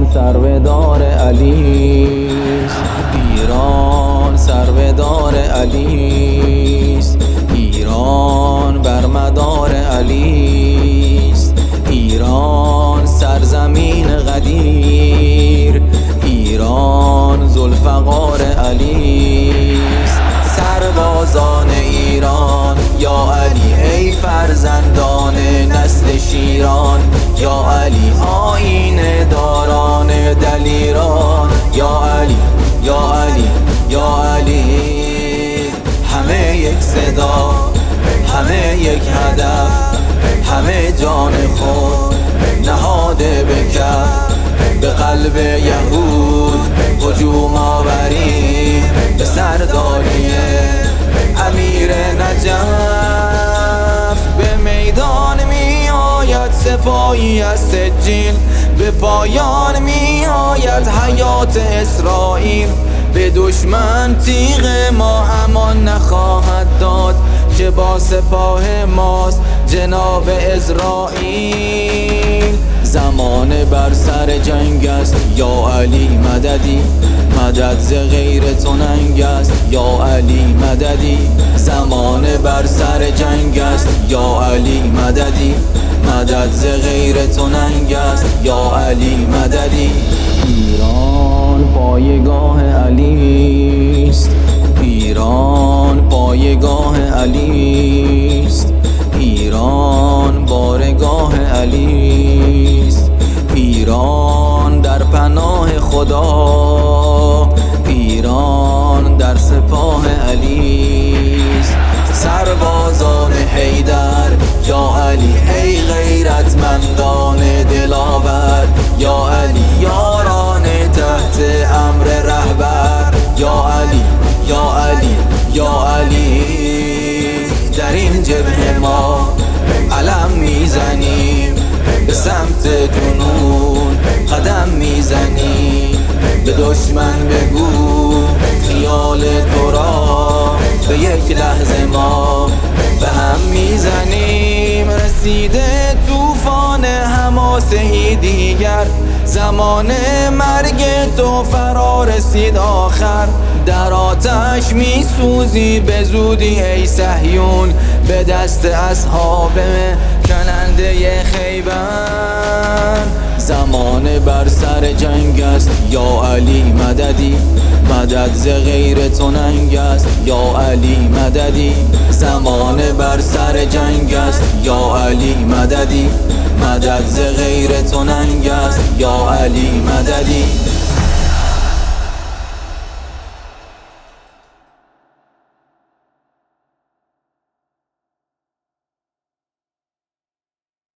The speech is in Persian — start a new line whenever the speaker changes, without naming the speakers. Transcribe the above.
سرودار علیست، ایران سرودار علیست، ایران بر مدار علیست، ایران سرزمین قدیر، ایران ذوالفقار علیست. سربازان ایران یا علی ای فرزندان نسل شیران، یا علی آیین داران دلیران، یا علی یا علی یا علی. همه یک صدا، همه یک هدف، همه جان خود نهاده به کف، به قلب یهود هجوم آوریم، به سرداری امیر نجف. به میدان می آید سپاهی از سجین، به پایان می آید حیات اسرائیل. به دشمن تیغ ما امان نخواهد داد، که با سپاه ماست جناب اسرائیل. زمان بر سر جنگ است یا علی مددی، مدد ز غیر تو ننگ است یا علی مددی. زمان بر سر جنگ است یا علی مددی، مدد ز غیر تو ننگ است یا علی مددی. ایران پایگاه علی است، ایران پایگاه علی است، ایران بارگاه علی است، ایران در پناه خدا، ایران در سپاه علی است. سربازان حیدر یا علی ای غیرتمندان دلاور، یا علی یاران تحت امر رهبر، یا علی یا علی یا علی. در این جبهه ما علم میزنیم، به سمت جنون قدم میزنیم. به دشمن بگو خیال تو را، به یک لحظه ما به هم میزنیم. رسیده طوفان حماسه‌ای دیگر، زمان مرگ تو فرا رسید آخر. در آتش میسوزی به زودی ای صهیون، به دست اصحاب کننده خیبر. زمان بر سر جنگ است یا علی مددی، مدد ز غیر تو ننگ است یا علی مددی. زمان بر سر جنگ است یا علی مددی، مدد ز غیر تو ننگ است یا علی مددی.